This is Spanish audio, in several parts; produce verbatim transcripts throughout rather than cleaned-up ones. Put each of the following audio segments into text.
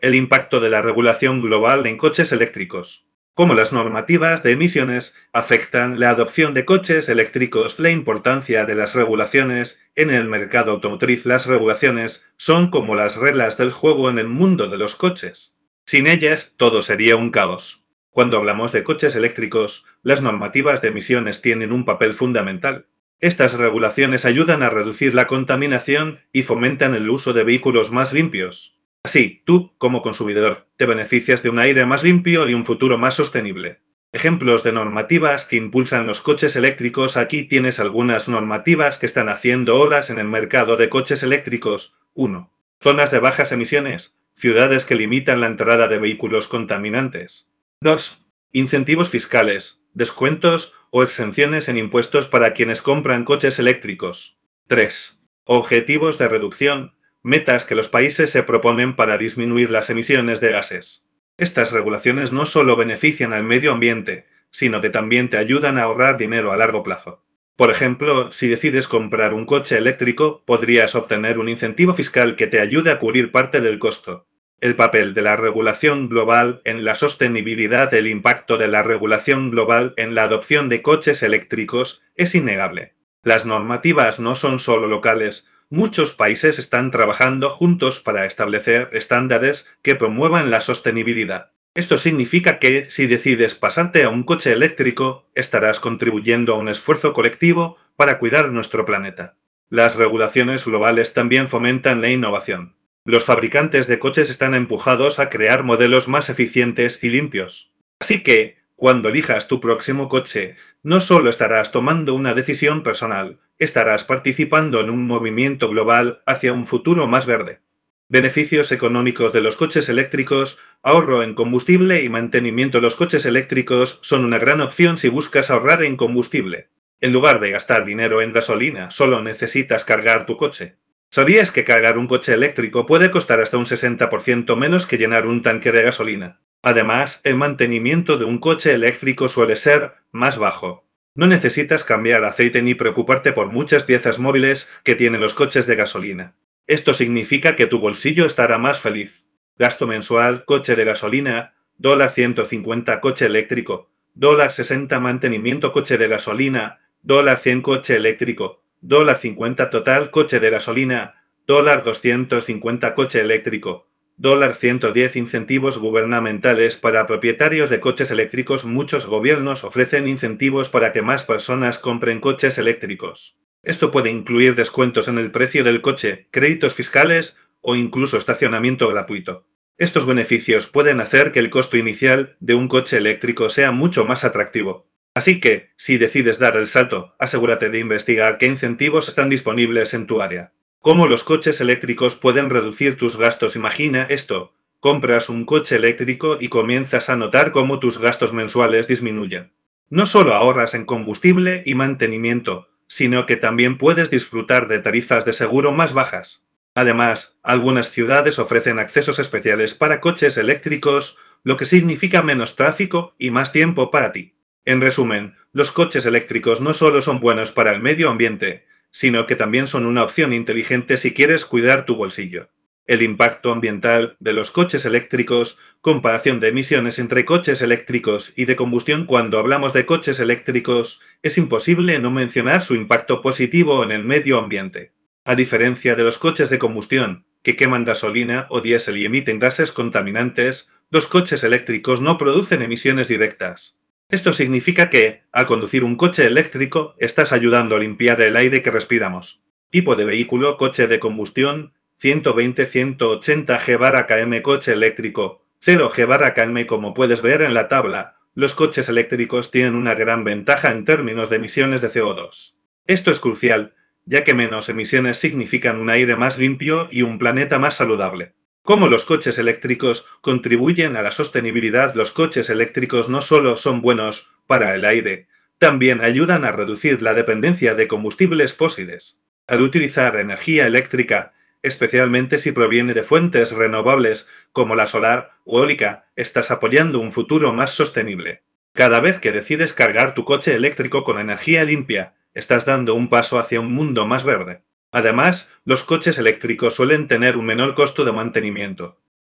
El impacto de la regulación global en coches eléctricos. Cómo las normativas de emisiones afectan la adopción de coches eléctricos. La importancia de las regulaciones en el mercado automotriz. Las regulaciones son como las reglas del juego en el mundo de los coches. Sin ellas, todo sería un caos. Cuando hablamos de coches eléctricos, las normativas de emisiones tienen un papel fundamental. Estas regulaciones ayudan a reducir la contaminación y fomentan el uso de vehículos más limpios. Así, tú, como consumidor, te beneficias de un aire más limpio y un futuro más sostenible. Ejemplos de normativas que impulsan los coches eléctricos. Aquí tienes algunas normativas que están haciendo olas en el mercado de coches eléctricos. uno. Zonas de bajas emisiones. Ciudades que limitan la entrada de vehículos contaminantes. dos. Incentivos fiscales, descuentos o exenciones en impuestos para quienes compran coches eléctricos. tres. Objetivos de reducción. Metas que los países se proponen para disminuir las emisiones de gases. Estas regulaciones no solo benefician al medio ambiente, sino que también te ayudan a ahorrar dinero a largo plazo. Por ejemplo, si decides comprar un coche eléctrico, podrías obtener un incentivo fiscal que te ayude a cubrir parte del costo. El papel de la regulación global en la sostenibilidad. El impacto de la regulación global en la adopción de coches eléctricos es innegable. Las normativas no son solo locales. Muchos países están trabajando juntos para establecer estándares que promuevan la sostenibilidad. Esto significa que, si decides pasarte a un coche eléctrico, estarás contribuyendo a un esfuerzo colectivo para cuidar nuestro planeta. Las regulaciones globales también fomentan la innovación. Los fabricantes de coches están empujados a crear modelos más eficientes y limpios. Así que, cuando elijas tu próximo coche, no solo estarás tomando una decisión personal, estarás participando en un movimiento global hacia un futuro más verde. Beneficios económicos de los coches eléctricos. Ahorro en combustible y mantenimiento. Los coches eléctricos son una gran opción si buscas ahorrar en combustible. En lugar de gastar dinero en gasolina, solo necesitas cargar tu coche. ¿Sabías que cargar un coche eléctrico puede costar hasta un sesenta por ciento menos que llenar un tanque de gasolina? Además, el mantenimiento de un coche eléctrico suele ser más bajo. No necesitas cambiar aceite ni preocuparte por muchas piezas móviles que tienen los coches de gasolina. Esto significa que tu bolsillo estará más feliz. Gasto mensual, coche de gasolina, dólar ciento cincuenta coche eléctrico, dólar sesenta mantenimiento coche de gasolina, dólar cien coche eléctrico, dólar cincuenta total coche de gasolina, dólar doscientos cincuenta coche eléctrico, dólar ciento diez incentivos gubernamentales para propietarios de coches eléctricos. Muchos gobiernos ofrecen incentivos para que más personas compren coches eléctricos. Esto puede incluir descuentos en el precio del coche, créditos fiscales o incluso estacionamiento gratuito. Estos beneficios pueden hacer que el costo inicial de un coche eléctrico sea mucho más atractivo. Así que, si decides dar el salto, asegúrate de investigar qué incentivos están disponibles en tu área. ¿Cómo los coches eléctricos pueden reducir tus gastos? Imagina esto: compras un coche eléctrico y comienzas a notar cómo tus gastos mensuales disminuyen. No solo ahorras en combustible y mantenimiento, sino que también puedes disfrutar de tarifas de seguro más bajas. Además, algunas ciudades ofrecen accesos especiales para coches eléctricos, lo que significa menos tráfico y más tiempo para ti. En resumen, los coches eléctricos no solo son buenos para el medio ambiente, sino que también son una opción inteligente si quieres cuidar tu bolsillo. El impacto ambiental de los coches eléctricos. Comparación de emisiones entre coches eléctricos y de combustión. Cuando hablamos de coches eléctricos, es imposible no mencionar su impacto positivo en el medio ambiente. A diferencia de los coches de combustión, que queman gasolina o diésel y emiten gases contaminantes, los coches eléctricos no producen emisiones directas. Esto significa que, al conducir un coche eléctrico, estás ayudando a limpiar el aire que respiramos. Tipo de vehículo: coche de combustión, ciento veinte a ciento ochenta G/km. Coche eléctrico, cero G/km. Como puedes ver en la tabla, los coches eléctricos tienen una gran ventaja en términos de emisiones de C O dos. Esto es crucial, ya que menos emisiones significan un aire más limpio y un planeta más saludable. ¿Cómo los coches eléctricos contribuyen a la sostenibilidad? Los coches eléctricos no solo son buenos para el aire, también ayudan a reducir la dependencia de combustibles fósiles. Al utilizar energía eléctrica, especialmente si proviene de fuentes renovables como la solar o eólica, estás apoyando un futuro más sostenible. Cada vez que decides cargar tu coche eléctrico con energía limpia, estás dando un paso hacia un mundo más verde. Además, los coches eléctricos suelen tener un menor costo de mantenimiento.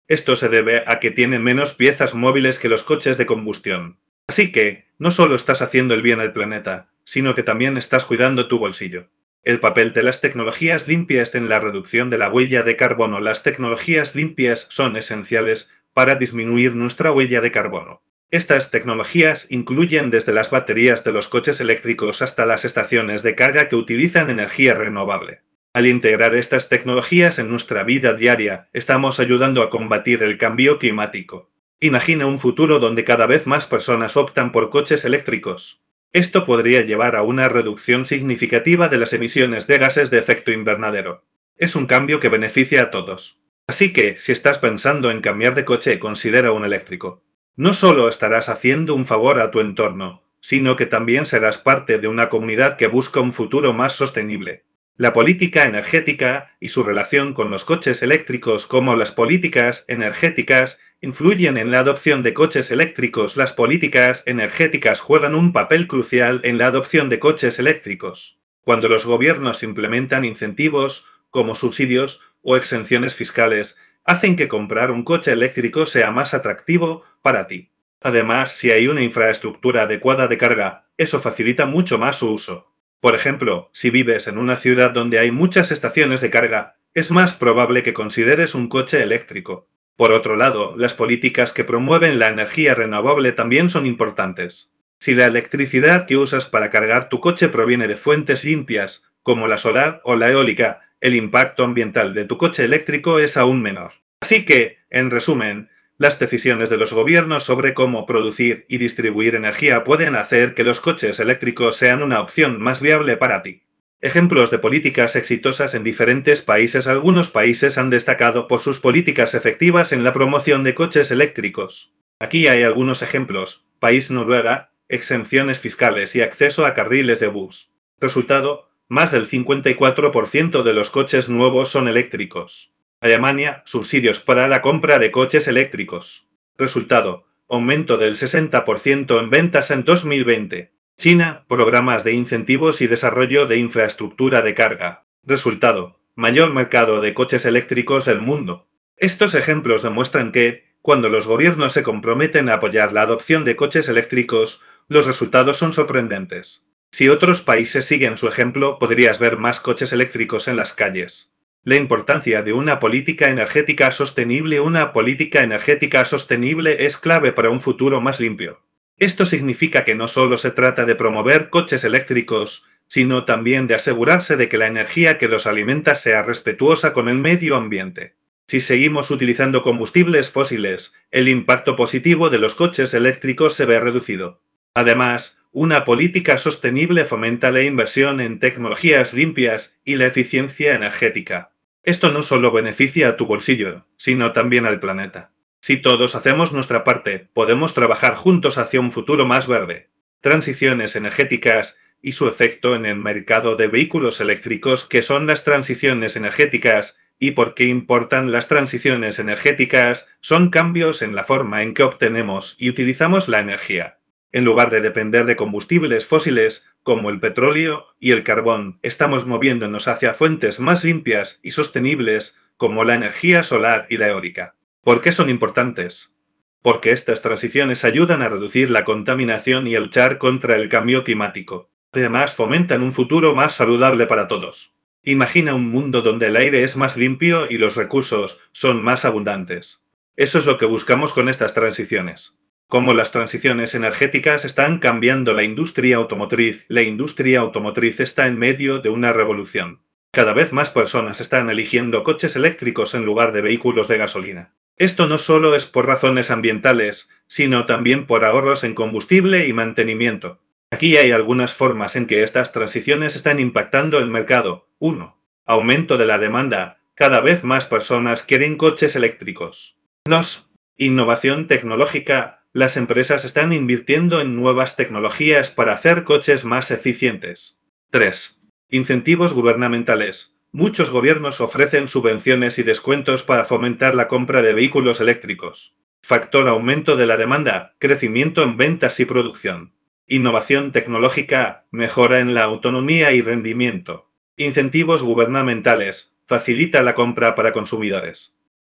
Esto se debe a que tienen menos piezas móviles que los coches de combustión. Así que, no solo estás haciendo el bien al planeta, sino que también estás cuidando tu bolsillo. El papel de las tecnologías limpias en la reducción de la huella de carbono. Las tecnologías limpias son esenciales para disminuir nuestra huella de carbono. Estas tecnologías incluyen desde las baterías de los coches eléctricos hasta las estaciones de carga que utilizan energía renovable. Al integrar estas tecnologías en nuestra vida diaria, estamos ayudando a combatir el cambio climático. Imagina un futuro donde cada vez más personas optan por coches eléctricos. Esto podría llevar a una reducción significativa de las emisiones de gases de efecto invernadero. Es un cambio que beneficia a todos. Así que, si estás pensando en cambiar de coche, considera un eléctrico. No solo estarás haciendo un favor a tu entorno, sino que también serás parte de una comunidad que busca un futuro más sostenible. La política energética y su relación con los coches eléctricos, como las políticas energéticas, influyen en la adopción de coches eléctricos. Las políticas energéticas juegan un papel crucial en la adopción de coches eléctricos. Cuando los gobiernos implementan incentivos, como subsidios o exenciones fiscales, hacen que comprar un coche eléctrico sea más atractivo para ti. Además, si hay una infraestructura adecuada de carga, eso facilita mucho más su uso. Por ejemplo, si vives en una ciudad donde hay muchas estaciones de carga, es más probable que consideres un coche eléctrico. Por otro lado, las políticas que promueven la energía renovable también son importantes. Si la electricidad que usas para cargar tu coche proviene de fuentes limpias, como la solar o la eólica, el impacto ambiental de tu coche eléctrico es aún menor. Así que, en resumen, las decisiones de los gobiernos sobre cómo producir y distribuir energía pueden hacer que los coches eléctricos sean una opción más viable para ti. Ejemplos de políticas exitosas en diferentes países. Algunos países han destacado por sus políticas efectivas en la promoción de coches eléctricos. Aquí hay algunos ejemplos. País Noruega, exenciones fiscales y acceso a carriles de bus. Resultado, más del cincuenta y cuatro por ciento de los coches nuevos son eléctricos. Alemania, subsidios para la compra de coches eléctricos. Resultado, aumento del sesenta por ciento en ventas en dos mil veinte. China, programas de incentivos y desarrollo de infraestructura de carga. Resultado, mayor mercado de coches eléctricos del mundo. Estos ejemplos demuestran que, cuando los gobiernos se comprometen a apoyar la adopción de coches eléctricos, los resultados son sorprendentes. Si otros países siguen su ejemplo, podrías ver más coches eléctricos en las calles. La importancia de una política energética sostenible. Una política energética sostenible es clave para un futuro más limpio. Esto significa que no solo se trata de promover coches eléctricos, sino también de asegurarse de que la energía que los alimenta sea respetuosa con el medio ambiente. Si seguimos utilizando combustibles fósiles, el impacto positivo de los coches eléctricos se ve reducido. Además, una política sostenible fomenta la inversión en tecnologías limpias y la eficiencia energética. Esto no solo beneficia a tu bolsillo, sino también al planeta. Si todos hacemos nuestra parte, podemos trabajar juntos hacia un futuro más verde. Transiciones energéticas y su efecto en el mercado de vehículos eléctricos. ¿Qué son las transiciones energéticas y por qué importan las transiciones energéticas? Son cambios en la forma en que obtenemos y utilizamos la energía. En lugar de depender de combustibles fósiles, como el petróleo y el carbón, estamos moviéndonos hacia fuentes más limpias y sostenibles, como la energía solar y la eólica. ¿Por qué son importantes? Porque estas transiciones ayudan a reducir la contaminación y a luchar contra el cambio climático. Además, fomentan un futuro más saludable para todos. Imagina un mundo donde el aire es más limpio y los recursos son más abundantes. Eso es lo que buscamos con estas transiciones. Como las transiciones energéticas están cambiando la industria automotriz, la industria automotriz está en medio de una revolución. Cada vez más personas están eligiendo coches eléctricos en lugar de vehículos de gasolina. Esto no solo es por razones ambientales, sino también por ahorros en combustible y mantenimiento. Aquí hay algunas formas en que estas transiciones están impactando el mercado. uno. Aumento de la demanda. Cada vez más personas quieren coches eléctricos. dos. Innovación tecnológica. Las empresas están invirtiendo en nuevas tecnologías para hacer coches más eficientes. tres. Incentivos gubernamentales. Muchos gobiernos ofrecen subvenciones y descuentos para fomentar la compra de vehículos eléctricos. Factor aumento de la demanda, crecimiento en ventas y producción. Innovación tecnológica, mejora en la autonomía y rendimiento. Incentivos gubernamentales, facilita la compra para consumidores.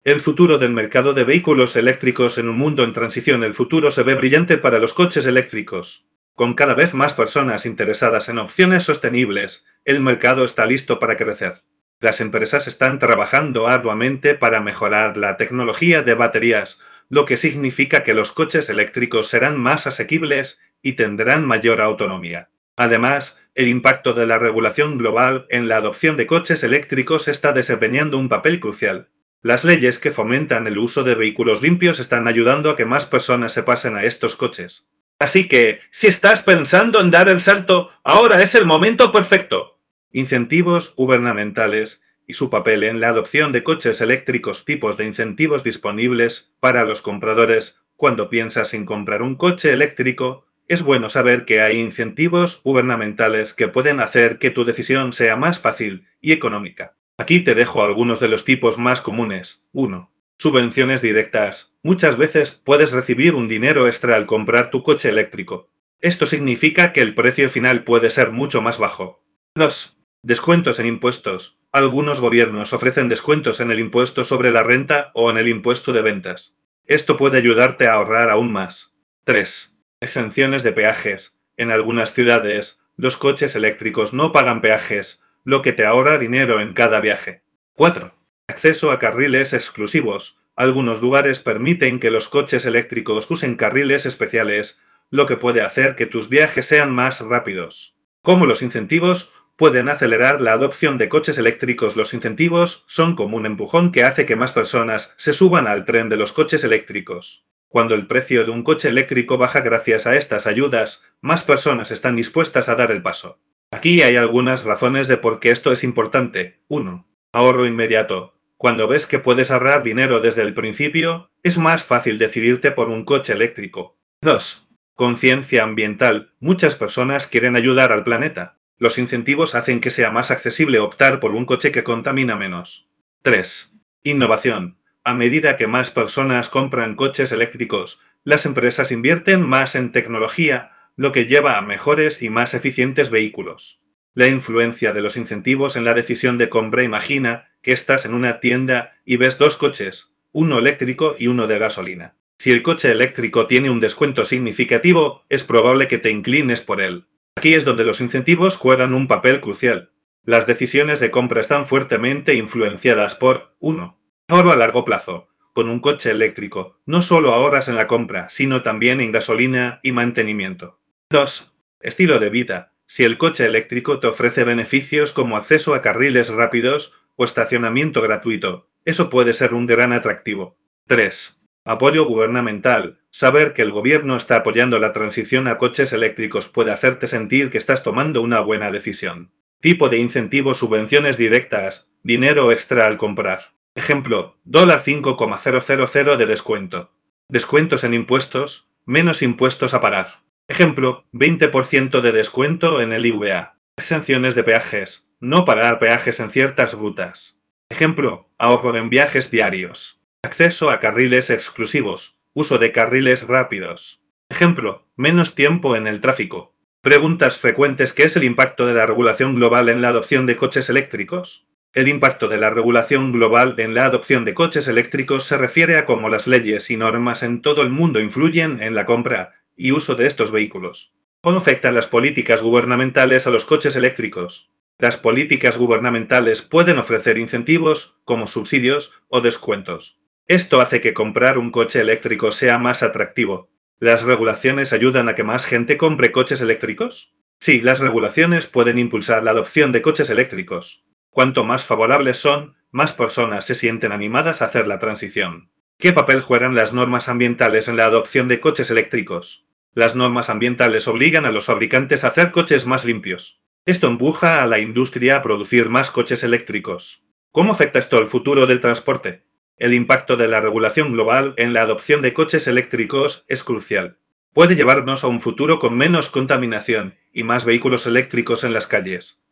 El futuro del mercado de vehículos eléctricos en un mundo en transición. El futuro se ve brillante para los coches eléctricos. Con cada vez más personas interesadas en opciones sostenibles, el mercado está listo para crecer. Las empresas están trabajando arduamente para mejorar la tecnología de baterías, lo que significa que los coches eléctricos serán más asequibles y tendrán mayor autonomía. Además, el impacto de la regulación global en la adopción de coches eléctricos está desempeñando un papel crucial. Las leyes que fomentan el uso de vehículos limpios están ayudando a que más personas se pasen a estos coches. Así que, si estás pensando en dar el salto, ahora es el momento perfecto. Incentivos gubernamentales y su papel en la adopción de coches eléctricos. Tipos de incentivos disponibles para los compradores. Cuando piensas en comprar un coche eléctrico, es bueno saber que hay incentivos gubernamentales que pueden hacer que tu decisión sea más fácil y económica. Aquí te dejo algunos de los tipos más comunes. uno. Subvenciones directas. Muchas veces puedes recibir un dinero extra al comprar tu coche eléctrico. Esto significa que el precio final puede ser mucho más bajo. dos. Descuentos en impuestos. Algunos gobiernos ofrecen descuentos en el impuesto sobre la renta o en el impuesto de ventas. Esto puede ayudarte a ahorrar aún más. tres. Exenciones de peajes. En algunas ciudades, los coches eléctricos no pagan peajes, lo que te ahorra dinero en cada viaje. cuatro. Acceso a carriles exclusivos. Algunos lugares permiten que los coches eléctricos usen carriles especiales, lo que puede hacer que tus viajes sean más rápidos. Como los incentivos pueden acelerar la adopción de coches eléctricos. Los incentivos son como un empujón que hace que más personas se suban al tren de los coches eléctricos. Cuando el precio de un coche eléctrico baja gracias a estas ayudas, más personas están dispuestas a dar el paso. Aquí hay algunas razones de por qué esto es importante. uno. Ahorro inmediato. Cuando ves que puedes ahorrar dinero desde el principio, es más fácil decidirte por un coche eléctrico. dos. Conciencia ambiental. Muchas personas quieren ayudar al planeta. Los incentivos hacen que sea más accesible optar por un coche que contamina menos. tres. Innovación. A medida que más personas compran coches eléctricos, las empresas invierten más en tecnología, lo que lleva a mejores y más eficientes vehículos. La influencia de los incentivos en la decisión de compra. Imagina que estás en una tienda y ves dos coches, uno eléctrico y uno de gasolina. Si el coche eléctrico tiene un descuento significativo, es probable que te inclines por él. Aquí es donde los incentivos juegan un papel crucial. Las decisiones de compra están fuertemente influenciadas por uno. Ahorro a largo plazo. Con un coche eléctrico, no solo ahorras en la compra, sino también en gasolina y mantenimiento. dos. Estilo de vida. Si el coche eléctrico te ofrece beneficios como acceso a carriles rápidos o estacionamiento gratuito, eso puede ser un gran atractivo. tres. Apoyo gubernamental. Saber que el gobierno está apoyando la transición a coches eléctricos puede hacerte sentir que estás tomando una buena decisión. Tipo de incentivo. Subvenciones directas. Dinero extra al comprar. Ejemplo, cinco mil de descuento. Descuentos en impuestos, menos impuestos a pagar. Ejemplo, veinte por ciento de descuento en el I V A. Exenciones de peajes. No pagar peajes en ciertas rutas. Ejemplo, ahorro en viajes diarios. Acceso a carriles exclusivos. Uso de carriles rápidos. Ejemplo, menos tiempo en el tráfico. Preguntas frecuentes. ¿Qué es el impacto de la regulación global en la adopción de coches eléctricos? El impacto de la regulación global en la adopción de coches eléctricos se refiere a cómo las leyes y normas en todo el mundo influyen en la compra y uso de estos vehículos. ¿Cómo afectan las políticas gubernamentales a los coches eléctricos? Las políticas gubernamentales pueden ofrecer incentivos, como subsidios o descuentos. Esto hace que comprar un coche eléctrico sea más atractivo. ¿Las regulaciones ayudan a que más gente compre coches eléctricos? Sí, las regulaciones pueden impulsar la adopción de coches eléctricos. Cuanto más favorables son, más personas se sienten animadas a hacer la transición. ¿Qué papel juegan las normas ambientales en la adopción de coches eléctricos? Las normas ambientales obligan a los fabricantes a hacer coches más limpios. Esto empuja a la industria a producir más coches eléctricos. ¿Cómo afecta esto al futuro del transporte? El impacto de la regulación global en la adopción de coches eléctricos es crucial. Puede llevarnos a un futuro con menos contaminación y más vehículos eléctricos en las calles.